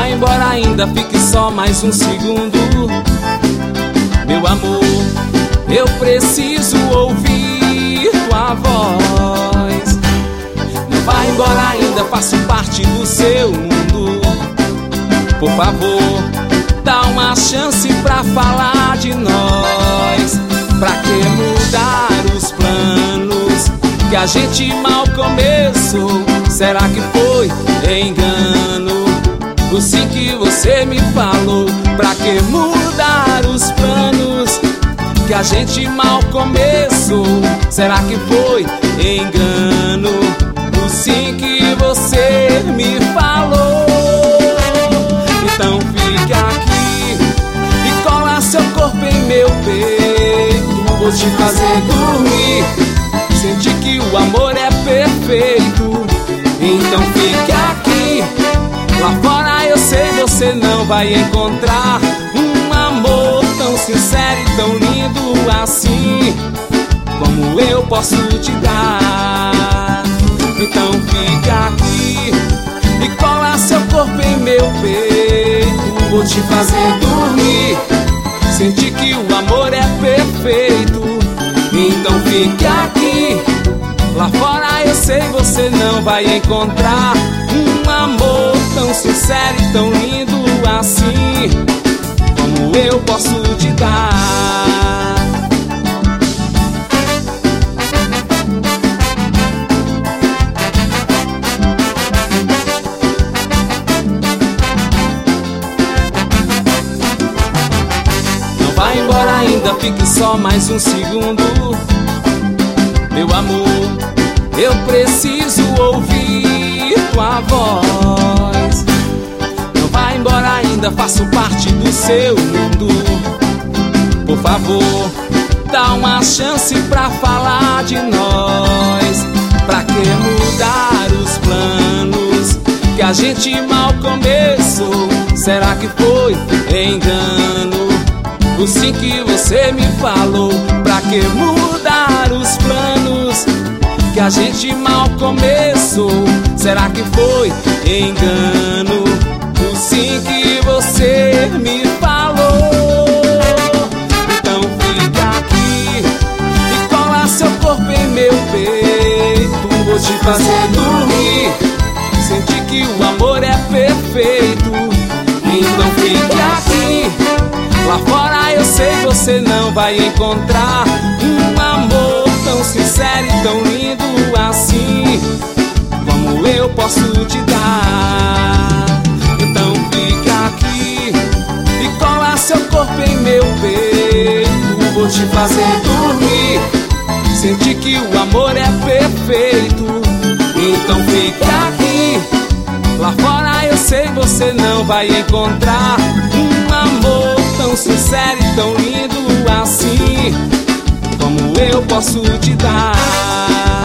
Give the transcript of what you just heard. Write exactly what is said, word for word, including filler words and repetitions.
vai embora ainda, fique só mais um segundo. Meu amor, eu preciso ouvir tua voz. Não vai embora ainda, faço parte do seu mundo. Por favor, dá uma chance pra falar de nós. Pra que mudar os planos que a gente mal começou? Será que foi engano o sim que você me falou? Pra que mudar os planos que a gente mal começou? Será que foi engano o sim que você me falou? Então fica aqui e cola seu corpo em meu peito. Vou te fazer dormir, sentir que o amor é perfeito. Então fica aqui, lá fora eu sei você não vai encontrar um amor tão sincero e tão lindo assim como eu posso te dar. Então fica aqui e cola seu corpo em meu peito. Vou te fazer dormir, sentir que o amor é perfeito. Então fique aqui, lá fora eu sei você não vai encontrar um amor tão sincero e tão lindo assim como eu posso te dar. Vai embora ainda, fique só mais um segundo. Meu amor, eu preciso ouvir tua voz. Não vai embora ainda, faço parte do seu mundo. Por favor, dá uma chance pra falar de nós. Pra que mudar os planos que a gente mal começou? Será que foi engano o sim que você me falou? Pra que mudar os planos que a gente mal começou? Será que foi engano o sim que você me falou? Então fica aqui e cola seu corpo em meu peito. Vou te fazer dormir, sentir que o amor é perfeito. Então fica aqui, lá fora eu sei você não vai encontrar um amor tão sincero e tão lindo assim como eu posso te dar. Então fica aqui e cola seu corpo em meu peito. Vou te fazer dormir, sentir que o amor é perfeito. Então fica aqui, lá fora eu sei você não vai encontrar um amor tão sincero e tão lindo assim como eu posso te dar.